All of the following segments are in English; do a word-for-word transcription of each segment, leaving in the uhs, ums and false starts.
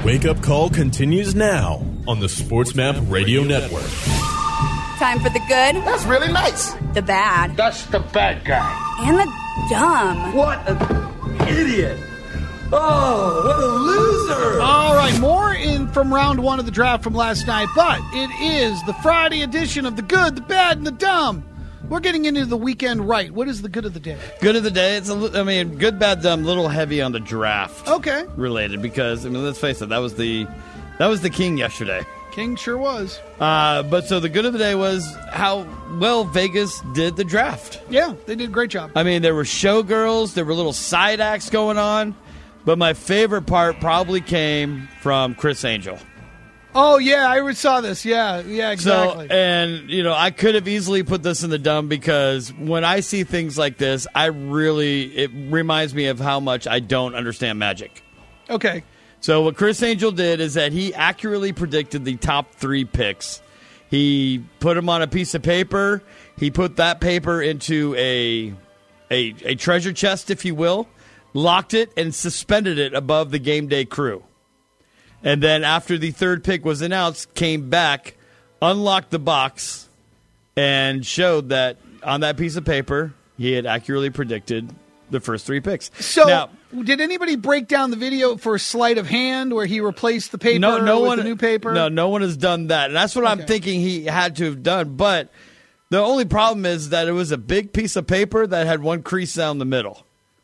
Wake Up Call continues now on the SportsMap Radio Network. Time for the good. That's really nice. The bad. That's the bad guy. And the dumb. What an idiot. Oh, what a loser. All right, more in from round one of the draft from last night, but it is the Friday edition of the good, the bad, and the dumb. We're getting into the weekend right. What is the good of the day? Good of the day. It's a, I mean, good, bad, dumb. A little heavy on the draft. Okay. Related because I mean, let's face it. That was the that was the king yesterday. King sure was. Uh, but so the good of the day was how well Vegas did the draft. Yeah, they did a great job. I mean, there were showgirls. There were little side acts going on. But my favorite part probably came from Chris Angel. Oh, yeah, I saw this. Yeah, yeah, exactly. So, and, you know, I could have easily put this in the dumb because when I see things like this, I really, it reminds me of how much I don't understand magic. Okay. So what Chris Angel did is that he accurately predicted the top three picks. He put them on a piece of paper. He put that paper into a a, a treasure chest, if you will, locked it, and suspended it above the game day crew. And then after the third pick was announced, came back, unlocked the box, and showed that on that piece of paper, he had accurately predicted the first three picks. So, now, did anybody break down the video for sleight of hand where he replaced the paper no, no with one, the new paper? No, no one has done that. And that's what okay. I'm thinking he had to have done. But the only problem is that it was a big piece of paper that had one crease down the middle.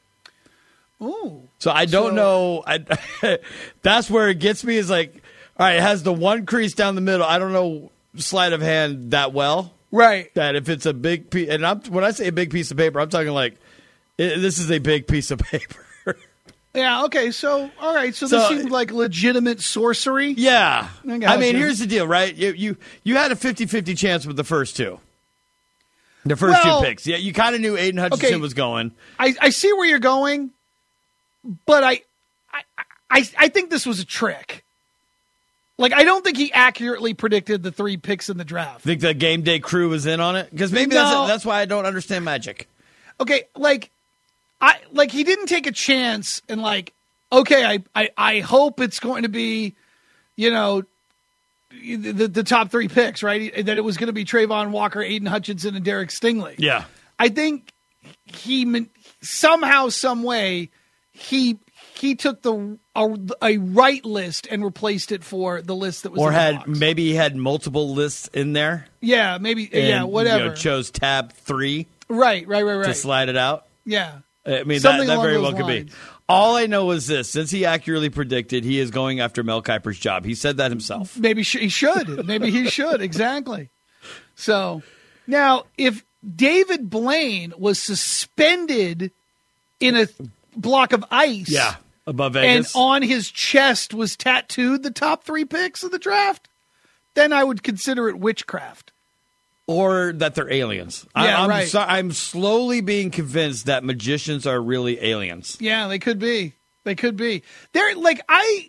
Ooh. So I don't so, know. I, that's where it gets me is like, all right, it has the one crease down the middle. I don't know sleight of hand that well. Right. That if it's a big piece, and I'm, when I say a big piece of paper, I'm talking like, it, this is a big piece of paper. Yeah, okay, so, all right, so, so this seemed like legitimate sorcery? Yeah. I, I mean, here's the deal, right? You you, you had a fifty-fifty chance with the first two. The first well, two picks. Yeah, you kind of knew Aiden Hutchinson okay, was going. I, I see where you're going, but I, I I I think this was a trick. Like, I don't think he accurately predicted the three picks in the draft. Think the game day crew was in on it? Because maybe no. that's, that's why I don't understand magic. Okay, like, I like he didn't take a chance and like, okay, I, I, I hope it's going to be, you know, the, the top three picks, right? That it was going to be Trayvon Walker, Aiden Hutchinson, and Derek Stingley. Yeah. I think he somehow, some way, he he took the a, a right list and replaced it for the list that was or in the had box. Maybe he had multiple lists in there. Yeah, maybe. And, yeah, whatever. You know, chose tab three. Right, right, right, right. To slide it out. Yeah. I mean, Something that, that very well lines. could be. All I know is this. Since he accurately predicted, he is going after Mel Kiper's job. He said that himself. Maybe he should. Maybe he should. Exactly. So, now, if David Blaine was suspended in a block of ice. Yeah, above Vegas. And on his chest was tattooed the top three picks of the draft, then I would consider it witchcraft. Or that they're aliens. Yeah, I, I'm, right. so, I'm slowly being convinced that magicians are really aliens. Yeah, they could be. They could be. They're like I,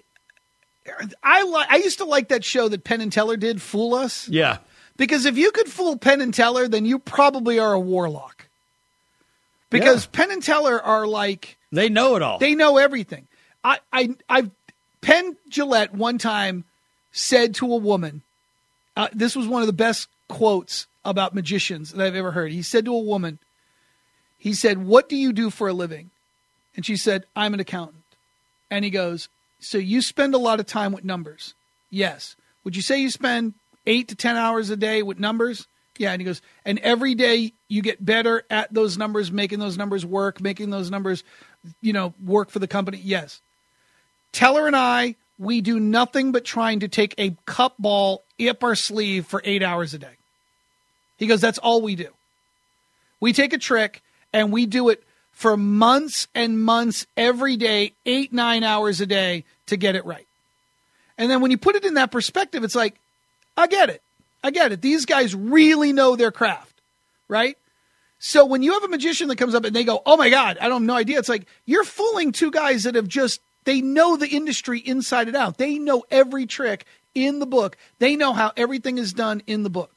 I li- I used to like that show that Penn and Teller did, Fool Us. Yeah, because if you could fool Penn and Teller, then you probably are a warlock. Because yeah. Penn and Teller are like they know it all. They know everything. I I I Penn Jillette one time said to a woman, uh, this was one of the best quotes about magicians that I've ever heard. He said to a woman, he said, "What do you do for a living?" And she said, "I'm an accountant." And he goes, "So you spend a lot of time with numbers?" "Yes." "Would you say you spend eight to ten hours a day with numbers?" "Yeah." And he goes, "And every day you get better at those numbers, making those numbers work, making those numbers, you know, work for the company?" "Yes." "Teller and I, we do nothing but trying to take a cup ball up our sleeve for eight hours a day." He goes, "That's all we do. We take a trick and we do it for months and months every day, eight, nine hours a day to get it right." And then when you put it in that perspective, it's like, I get it. I get it. These guys really know their craft, right? So when you have a magician that comes up and they go, "Oh my God, I don't have no idea." It's like, you're fooling two guys that have just, they know the industry inside and out. They know every trick in the book. They know how everything is done in the book.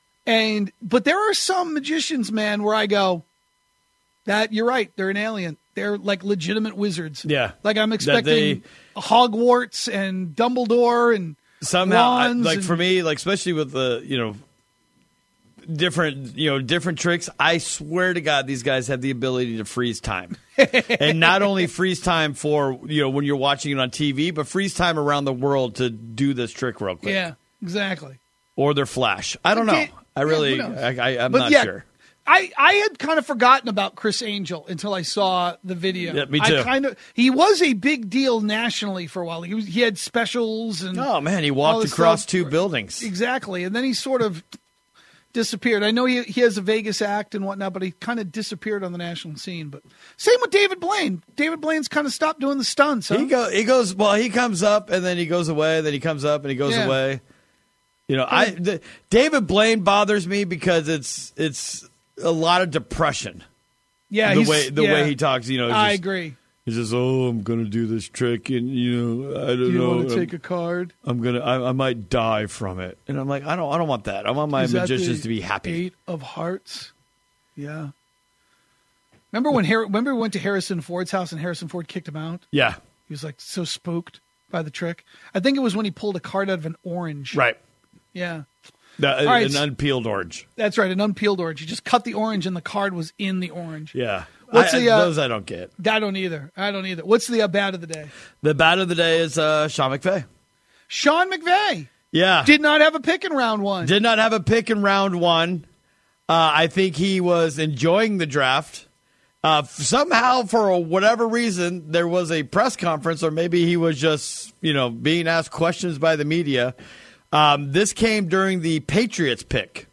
And, but there are some magicians, man, where I go, that you're right. They're an alien. they're like legitimate wizards. Yeah. Like I'm expecting they, Hogwarts and Dumbledore and somehow, I, wands like and, for me, like especially with the, you know, different, you know, different tricks. I swear to God, these guys have the ability to freeze time. And not only freeze time for, you know, when you're watching it on T V, but freeze time around the world to do this trick real quick. Yeah, exactly. Or their flash. I don't know. Okay. I really, Yeah, who knows? I, I, I'm But not yeah, sure. I, I had kind of forgotten about Chris Angel until I saw the video. Yeah, me too. I kind of he was a big deal nationally for a while. He was he had specials and Oh man, he all walked this across stuff. two buildings. Exactly, and then he sort of disappeared. I know he he has a Vegas act and whatnot, but he kind of disappeared on the national scene. But same with David Blaine. David Blaine's kind of stopped doing the stunts. Huh? He go he goes well. He comes up and then he goes away. Then he comes up and he goes Yeah. away. You know, I the, David Blaine bothers me because it's it's a lot of depression. yeah, the he's, way the yeah, way he talks. You know, I just, agree. He's just, oh, I'm gonna do this trick, and you know, I don't Do you know. want to I'm, take a card? I'm gonna, I, I might die from it, and I'm like, I don't, I don't want that. I want my Is that magicians the to be happy. Eight of Hearts. Yeah. Remember when Har- remember we went to Harrison Ford's house and Harrison Ford kicked him out? Yeah, He was like so spooked by the trick. I think it was when he pulled a card out of an orange. right. Yeah. The, All right, an so- unpeeled orange. That's right, an unpeeled orange. You just cut the orange and the card was in the orange. Yeah, What's I, the, uh, those I don't get. I don't either. I don't either. What's the uh, bat of the day? The bat of the day is uh, Sean McVay. Sean McVay Yeah, did not have a pick in round one. Did not have a pick in round one. Uh, I think he was enjoying the draft. Uh, somehow, for whatever reason, there was a press conference, or maybe he was just, you know, being asked questions by the media. Um, this came during the Patriots pick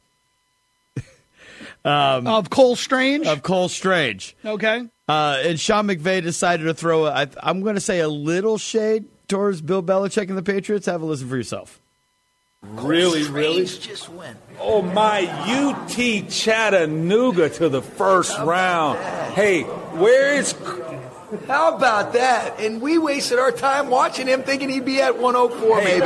um, of Cole Strange. of Cole Strange. Okay. Uh, and Sean McVay decided to throw, I, I'm going to say, a little shade towards Bill Belichick and the Patriots. Have a listen for yourself. Really, really? Just win. Oh, my U T Chattanooga to the first round. Hey, where is... How about that? And we wasted our time watching him thinking he'd be at one oh four, maybe.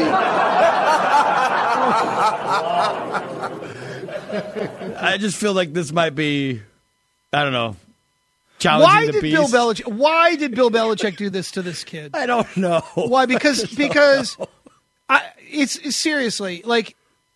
I just feel like this might be, I don't know, challenging Why the did beast. Bill Belichick? Why did Bill Belichick do this to this kid? I don't know. Why? Because because I, it's, it's seriously like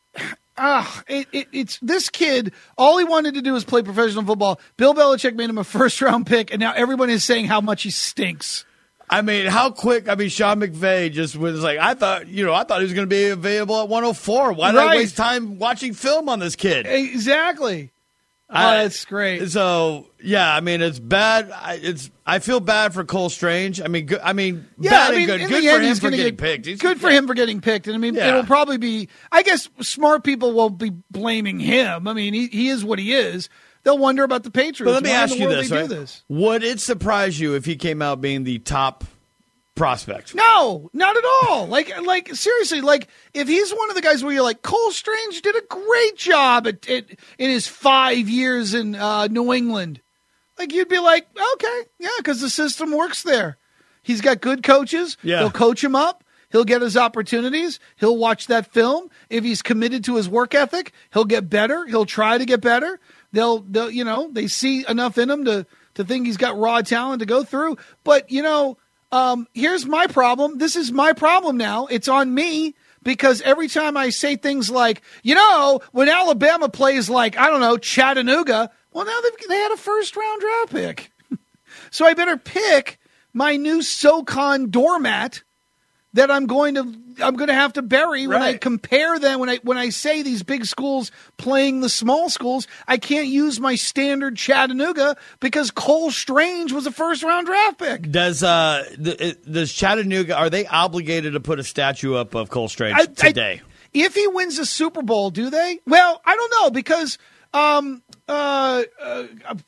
ah, it, it, it's this kid. All he wanted to do was play professional football. Bill Belichick made him a first round pick, and now everyone is saying how much he stinks. I mean, how quick? I mean, Sean McVay just was like, I thought, you know, I thought he was going to be available at one oh four. Why did Right. I waste time watching film on this kid? Exactly. Oh, I- that's great. So yeah, I mean, it's bad. I, it's I feel bad for Cole Strange. I mean, good, I mean, Yeah, bad I mean, and good. in Good the for end, him he's for gonna getting get, picked. He's, Good for yeah. him for getting picked. And I mean, Yeah. it'll probably be. I guess smart people won't be blaming him. I mean, he, he is what he is. They'll wonder about the Patriots. But let me Why in ask the you world this, they right? do this? Would it surprise you if he came out being the top prospect? No, not at all. Like, like seriously, like if he's one of the guys where you're like, Cole Strange did a great job at, at in his five years in uh, New England, like you'd be like, okay, yeah, because the system works there. He's got good coaches. Yeah. They'll coach him up. He'll get his opportunities. He'll watch that film. If he's committed to his work ethic, he'll get better. He'll try to get better. They'll, they'll, you know, they see enough in him to to think he's got raw talent to go through. But you know. Um, here's my problem. This is my problem now. It's on me because every time I say things like, you know, when Alabama plays like, I don't know, Chattanooga, well, now they've, they had a first round draft pick. So I better pick my new SoCon doormat that I'm going to I'm going to have to bury when I Right. compare them when I when I say these big schools playing the small schools. I can't use my standard Chattanooga because Cole Strange was a first round draft pick. Does uh th- does Chattanooga, are they obligated to put a statue up of Cole Strange I- I- today? If he wins the Super Bowl, do they? Well, I don't know because um uh, uh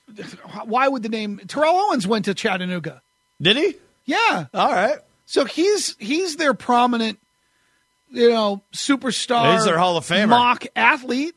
why would the name Terrell Owens went to Chattanooga? Did he? Yeah. All right. So he's he's their prominent, you know, superstar. He's their Hall of Famer. Mock athlete.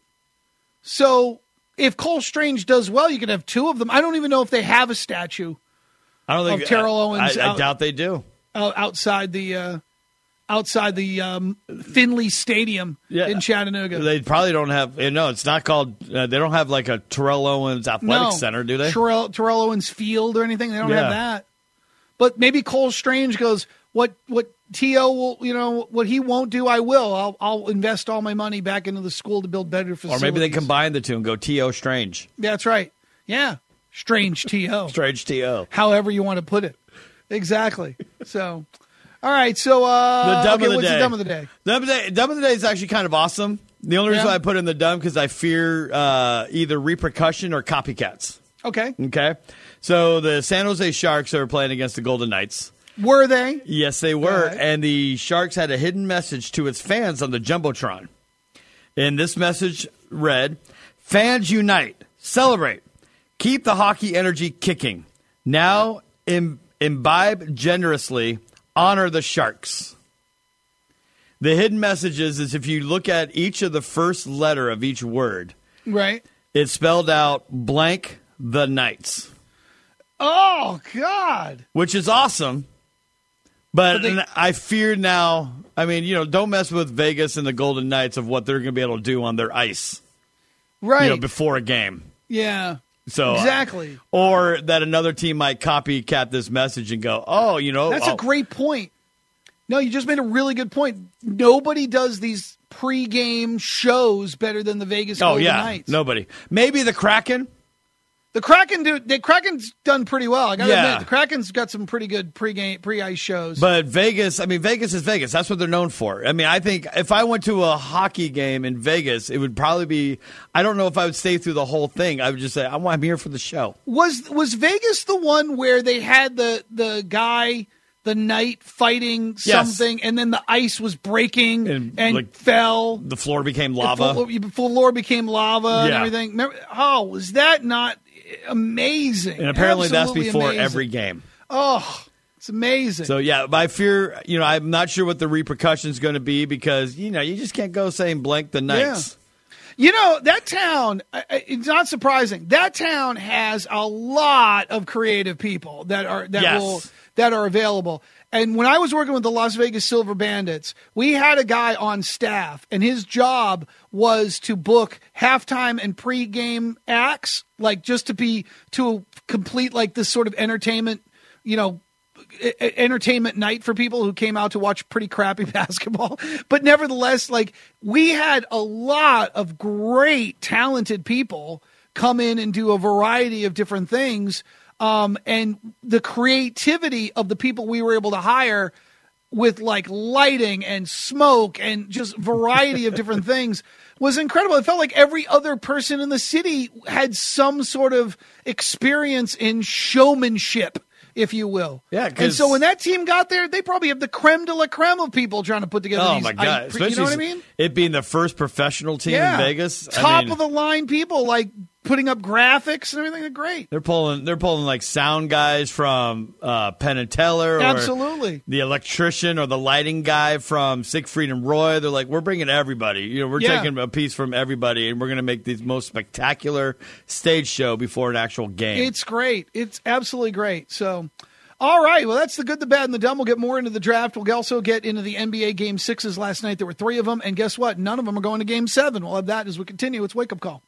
So if Cole Strange does well, you could have two of them. I don't even know if they have a statue I don't think Of Terrell I- Owens I, I out- doubt they do. uh, outside the uh, outside the um, Finley Stadium Yeah. in Chattanooga. They probably don't have. You know, it's not called. Uh, they don't have like a Terrell Owens Athletic no, Center, do they? Terrell, Terrell Owens Field or anything. They don't Yeah. have that. But maybe Cole Strange goes, what what T O will, you know, what he won't do, I will. I'll I'll invest all my money back into the school to build better Or facilities. maybe they combine the two and go T O Strange. That's right. Yeah. Strange T O. Strange T O. However you want to put it. Exactly. So, all right. So, uh, The dumb okay, of the what's day. the dumb of the day? Dumb of the day. Dumb of the day is actually kind of awesome. The only reason Yeah. why I put in the dumb because I fear uh, either repercussion or copycats. Okay. Okay. So the San Jose Sharks are playing against the Golden Knights. Were they? Yes, they were. ahead. And the Sharks had a hidden message to its fans on the Jumbotron. And this message read, "Fans unite, celebrate, keep the hockey energy kicking. Now Im- imbibe generously, honor the Sharks." The hidden message is, is if you look at each of the first letter of each word, Right. it's spelled out blank the Knights, Oh, God. which is awesome. But But they- I fear now, I mean, you know, don't mess with Vegas and the Golden Knights of what they're going to be able to do on their ice, Right. you know, before a game. yeah. So Exactly. Or that another team might copycat this message and go, oh, you know. That's oh, a great point. No, you just made a really good point. Nobody does these pregame shows better than the Vegas Oh, Golden yeah. Knights. Nobody. Maybe the Kraken. The Kraken do. The Kraken's done pretty well. I got to Yeah. admit, the Kraken's got some pretty good pregame, pre-ice shows. But Vegas, I mean, Vegas is Vegas. That's what they're known for. I mean, I think if I went to a hockey game in Vegas, it would probably be, I don't know if I would stay through the whole thing. I would just say, I'm, I'm here for the show. was was Vegas the one where they had the the guy, the knight fighting Yes. something, and then the ice was breaking And, and, like, fell. The floor became The lava. floor, the floor became lava and Yeah. everything. Remember, oh, was that not amazing? And apparently Absolutely that's before amazing. every game. Oh, it's amazing. So, yeah, but I fear, you know, I'm not sure what the repercussions going to be because, you know, you just can't go saying blank the Knights. You know, that town, I- I- it's not surprising. That town has a lot of creative people that are that Yes. will that are available. And when I was working with the Las Vegas Silver Bandits, we had a guy on staff, and his job was to book halftime and pregame acts, like just to be to complete like this sort of entertainment, you know, e- e- entertainment night for people who came out to watch pretty crappy basketball. But nevertheless, like we had a lot of great, talented people come in and do a variety of different things. Um, and the creativity of the people we were able to hire with like lighting and smoke and just variety of different things was incredible. It felt like every other person in the city had some sort of experience in showmanship, if you will. Yeah, and 'cause- so when that team got there, they probably have the creme de la creme of people trying to put together Oh, these. my God. I- Especially you know what I mean? it being the first professional team Yeah. in Vegas. I Top mean, of the line people, like putting up graphics and everything. They're great. They're pulling. They're pulling like sound guys from uh, Penn and Teller, or Absolutely. the electrician or the lighting guy from Siegfried and Roy. They're like, we're bringing everybody. You know, we're Yeah. taking a piece from everybody, and we're going to make the most spectacular stage show before an actual game. It's great. It's absolutely great. So, all right. Well, that's the good, the bad, and the dumb. We'll get more into the draft. We'll also get into the N B A Game Sixes last night. There were three of them, and guess what? None of them are going to Game Seven. We'll have that as we continue. It's Wake Up Call.